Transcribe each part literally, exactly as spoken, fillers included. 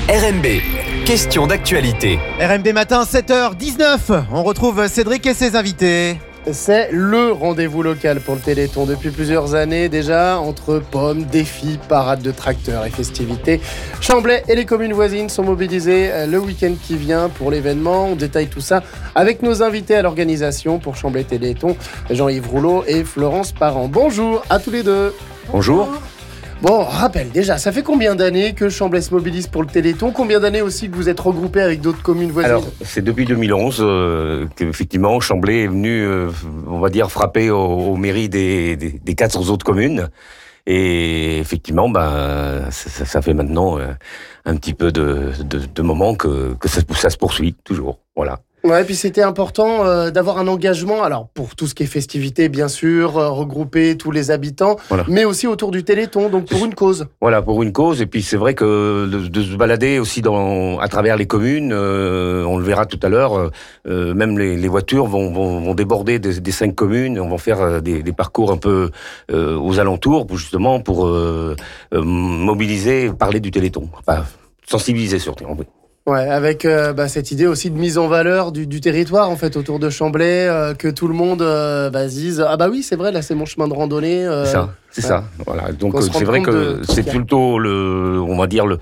R M B, question d'actualité. R M B matin, sept heures dix-neuf. On retrouve Cédric et ses invités. C'est le rendez-vous local pour le Téléthon depuis plusieurs années déjà, entre pommes, défis, parades de tracteurs et festivités. Chamblay et les communes voisines sont mobilisés le week-end qui vient pour l'événement. On détaille tout ça avec nos invités à l'organisation pour Chamblay Téléthon, Jean-Yves Rouleau et Florence Parent. Bonjour à tous les deux. Bonjour. Bon, rappel déjà, ça fait combien d'années que Chamblay se mobilise pour le Téléthon? Combien d'années aussi que vous êtes regroupés avec d'autres communes voisines? Alors, c'est depuis deux mille onze euh, qu'effectivement Chamblay est venu, euh, on va dire, frapper aux, aux mairies des, des, des quatre autres communes. Et effectivement, ben, ça, ça fait maintenant euh, un petit peu de, de, de moment que, que ça, ça se poursuit toujours. Voilà. Ouais, puis c'était important euh, d'avoir un engagement, alors pour tout ce qui est festivités, bien sûr, euh, regrouper tous les habitants, voilà. Mais aussi autour du Téléthon, donc pour une cause. Voilà, pour une cause. Et puis c'est vrai que de, de se balader aussi dans, à travers les communes, euh, on le verra tout à l'heure, euh, même les, les voitures vont, vont, vont déborder des, des cinq communes, on va faire des, des parcours un peu euh, aux alentours, pour, justement pour euh, euh, mobiliser, parler du Téléthon, enfin sensibiliser surtout. Oui. Ouais, avec euh, bah, cette idée aussi de mise en valeur du, du territoire en fait autour de Chamblay, euh, que tout le monde euh, bah, dise ah bah oui c'est vrai là c'est mon chemin de randonnée. Euh, c'est ça, c'est ouais. ça. Voilà. Donc c'est vrai que de, c'est plutôt le, on va dire le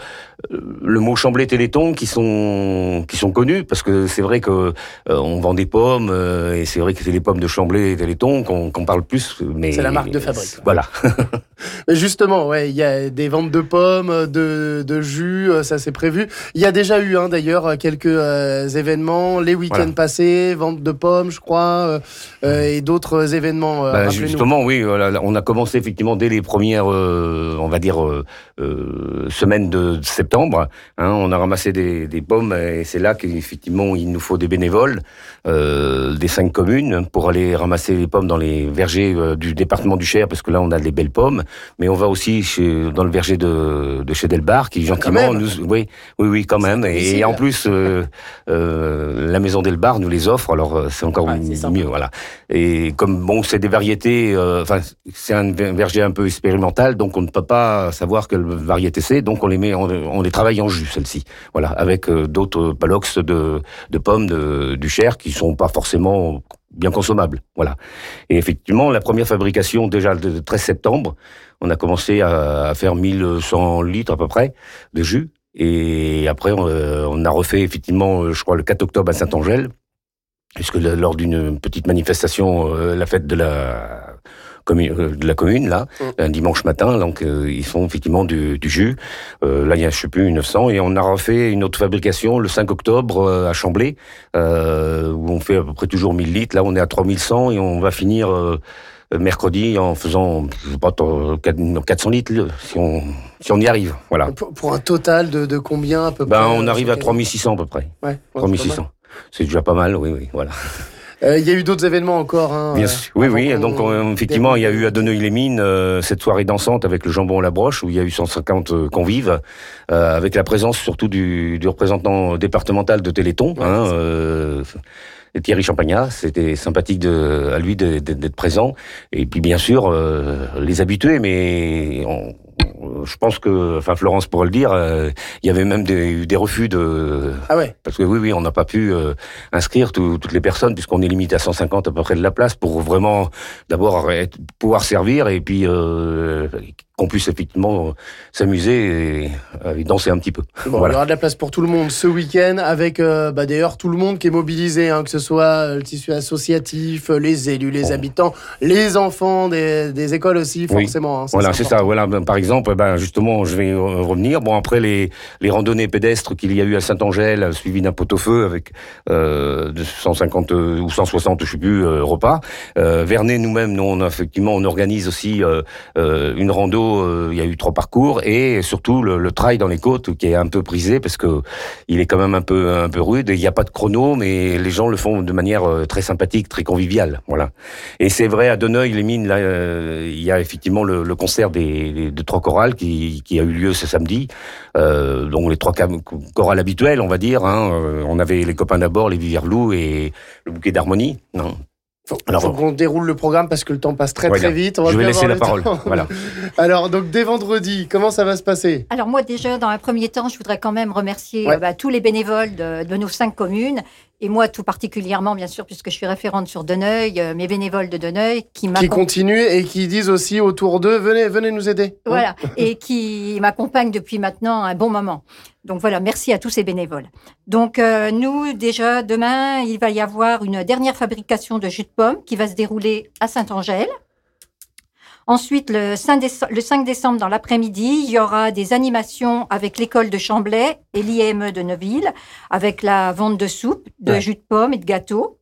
le mot Chamblay Téléthon qui sont qui sont connus parce que c'est vrai que euh, on vend des pommes euh, et c'est vrai que c'est les pommes de Chamblay Téléthon qu'on, qu'on parle plus. Mais c'est la marque de fabrique. Voilà. Justement, ouais, il y a des ventes de pommes, de de jus, ça c'est prévu. Il y a déjà eu hein, d'ailleurs quelques euh, événements les week-ends voilà. passés, vente de pommes, je crois, euh, et d'autres événements. Euh, bah, justement, oui, voilà, on a commencé effectivement dès les premières, euh, on va dire, euh, euh, semaines de septembre. Hein, on a ramassé des, des pommes et c'est là qu'effectivement il nous faut des bénévoles euh, des cinq communes pour aller ramasser les pommes dans les vergers euh, du département du Cher parce que là on a des belles pommes. Mais on va aussi chez, dans le verger de, de chez Delbar qui gentiment nous, oui, oui, oui, quand même. Et, et en plus, euh, euh, la maison Delbar nous les offre, alors c'est encore ouais, c'est mieux, voilà. Et comme bon, c'est des variétés, enfin, euh, c'est un verger un peu expérimental, donc on ne peut pas savoir quelle variété c'est, donc on les met, on, on les travaille en jus, celle-ci, voilà, avec euh, d'autres palox de, de pommes de, du Cher qui sont pas forcément bien consommables, voilà. Et effectivement, la première fabrication déjà le treize septembre. On a commencé à, à faire mille cent litres à peu près de jus. Et après, on, euh, on a refait effectivement, je crois, le quatre octobre à Saint-Angèle, puisque lors d'une petite manifestation, euh, la fête de la commune, euh, de la commune là, mmh. un dimanche matin, donc euh, ils font effectivement du, du jus. Euh, là, il y a, je sais plus, neuf cents. Et on a refait une autre fabrication le cinq octobre euh, à Chamblay, euh, où on fait à peu près toujours mille litres. Là, on est à trois mille cent et on va finir... Euh, mercredi en faisant je sais pas quatre cents litres si on si on y arrive, voilà. Pour, pour un total de, de combien à peu ben, près? On arrive à trois mille six cents à peu près. Ouais, trois mille six cents. C'est déjà pas mal, oui, oui, voilà. Il euh, y a eu d'autres événements encore. Hein, Bien sûr. Oui, oui. Donc on, effectivement, il y a eu à Deneuille-les-Mines euh, cette soirée dansante avec le jambon à la broche où il y a eu cent cinquante convives, euh, avec la présence surtout du, du représentant départemental de Téléthon. Ouais, hein, euh, Thierry Champagnat, c'était sympathique de, à lui de, de, d'être présent. Et puis bien sûr, euh, les habitués, mais on, je pense que, enfin Florence pourrait le dire, euh, il y avait même des, des refus de... Ah ouais. Parce que oui, oui, on n'a pas pu euh, inscrire tout, toutes les personnes puisqu'on est limité à cent cinquante à peu près de la place pour vraiment d'abord être, pouvoir servir et puis euh, qu'on puisse effectivement s'amuser et, et danser un petit peu. Bon, voilà. Il y aura de la place pour tout le monde ce week-end avec euh, bah, d'ailleurs tout le monde qui est mobilisé, hein, que ce soit le tissu associatif, les élus, les bon. habitants, les enfants des, des écoles aussi, forcément. Oui. Hein, ça, voilà, c'est, c'est ça. Voilà, par exemple, ben, justement, je vais revenir. Bon, après les, les randonnées pédestres qu'il y a eu à Saint-Angèle, suivies d'un pot-au-feu avec euh, de cent cinquante ou cent soixante, je sais plus, euh, repas. Euh, Vernet, nous-mêmes, nous, on a, effectivement, on organise aussi euh, euh, une rando. Euh, il y a eu trois parcours et surtout le, le trail dans les côtes qui est un peu prisé parce que il est quand même un peu un peu rude. Il n'y a pas de chrono, mais les gens le font de manière euh, très sympathique, très conviviale. Voilà. Et c'est vrai à Deneuille-les-Mines, là, euh, il y a effectivement le, le concert des, des de trois chorales qui, qui a eu lieu ce samedi. Euh, donc les trois chorales habituelles, on va dire. Hein, euh, on avait les copains d'abord, les Viverlous et le bouquet d'harmonie. Non. Faut, Alors, faut qu'on déroule le programme parce que le temps passe très voilà. très vite. On va Je vais laisser la parole. Temps. Voilà. Alors, donc dès vendredi, comment ça va se passer ? Alors moi déjà, dans un premier temps, je voudrais quand même remercier ouais. euh, bah, tous les bénévoles de, de nos cinq communes, et moi tout particulièrement, bien sûr, puisque je suis référente sur Deneuil, euh, mes bénévoles de Deneuil qui Qui continuent et qui disent aussi autour d'eux, venez, venez nous aider. Voilà, et qui m'accompagnent depuis maintenant un bon moment. Donc voilà, merci à tous ces bénévoles. Donc euh, nous, déjà, demain, il va y avoir une dernière fabrication de jus de pomme qui va se dérouler à Saint-Angèle. Ensuite, le cinq décembre, dans l'après-midi, il y aura des animations avec l'école de Chamblay et l'I M E de Neuville, avec la vente de soupe, de ouais. jus de pomme et de gâteaux.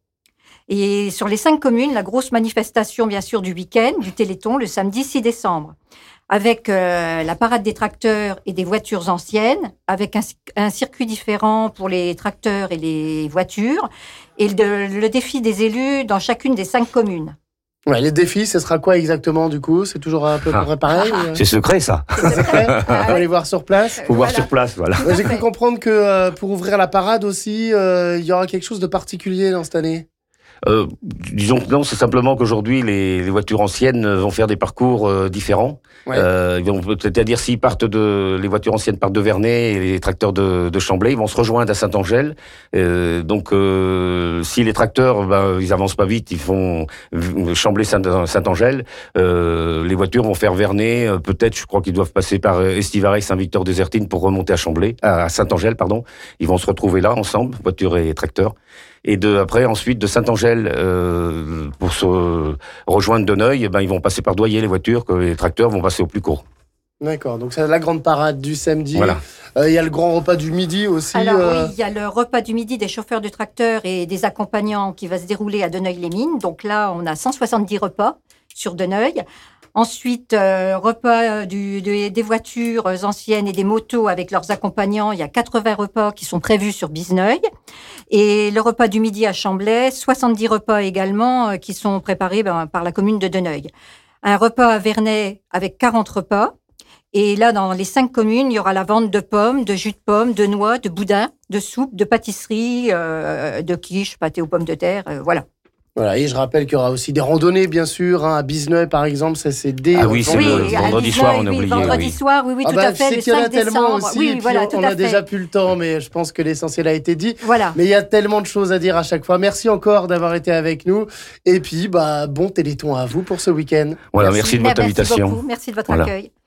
Et sur les cinq communes, la grosse manifestation, bien sûr, du week-end, du Téléthon, le samedi six décembre. Avec euh, la parade des tracteurs et des voitures anciennes, avec un, un circuit différent pour les tracteurs et les voitures, et le, le défi des élus dans chacune des cinq communes. Ouais, les défis, ce sera quoi exactement du coup ? C'est toujours un peu ah. pareil ah. C'est secret ça. C'est secret. On va aller voir sur place. Faut voilà. voir sur place, voilà. Ouais, j'ai cru comprendre que euh, pour ouvrir la parade aussi, euh, il y aura quelque chose de particulier dans cette année. Euh, disons que non, c'est simplement qu'aujourd'hui les, les voitures anciennes vont faire des parcours euh, différents. Ouais. Euh, vont, c'est-à-dire s'ils partent de les voitures anciennes partent de Vernet et les tracteurs de, de Chamblay, ils vont se rejoindre à Saint-Angèle. Euh, donc euh, si les tracteurs, ben, ils avancent pas vite, ils font Chamblay Saint-Angèle. Euh, les voitures vont faire Vernet. Euh, peut-être, je crois qu'ils doivent passer par Estivaret, Saint-Victor-des-Ertines pour remonter à Chamblay, à Saint-Angèle, pardon. Ils vont se retrouver là ensemble, voitures et tracteurs. Et de après ensuite de Saint-Angèle euh, pour se rejoindre Deneuil, eh ben ils vont passer par Doyer les voitures, que les tracteurs vont passer au plus court. D'accord, donc c'est la grande parade du samedi. Voilà. Il euh, y a le grand repas du midi aussi. Alors euh... oui, il y a le repas du midi des chauffeurs de tracteurs et des accompagnants qui va se dérouler à Deneuil-les-Mines. Donc là, on a cent soixante-dix repas sur Deneuil. Ensuite, euh, repas du, de, des voitures anciennes et des motos avec leurs accompagnants. Il y a quatre-vingts repas qui sont prévus sur Bizneuil. Et le repas du midi à Chamblay, soixante-dix repas également euh, qui sont préparés ben, par la commune de Deneuil. Un repas à Vernet avec quarante repas. Et là, dans les cinq communes, il y aura la vente de pommes, de jus de pommes, de noix, de boudin, de soupe, de pâtisserie, euh, de quiche, pâté aux pommes de terre, euh, voilà. Voilà, et je rappelle qu'il y aura aussi des randonnées, bien sûr, hein, à Bizneuil, par exemple, ça c'est dès... Ah oui, c'est oui, le vendredi soir, on a oublié. Oui, vendredi oui. soir, oui, oui, tout ah bah, à fait, le cinq décembre. Aussi, oui, voilà, tout on à a fait. déjà plus le temps, mais je pense que l'essentiel a été dit. Voilà. Mais il y a tellement de choses à dire à chaque fois. Merci encore d'avoir été avec nous. Et puis, bah, bon Téléthon à vous pour ce week-end. Voilà, merci, merci de votre merci invitation. Beaucoup. Merci de votre voilà. accueil.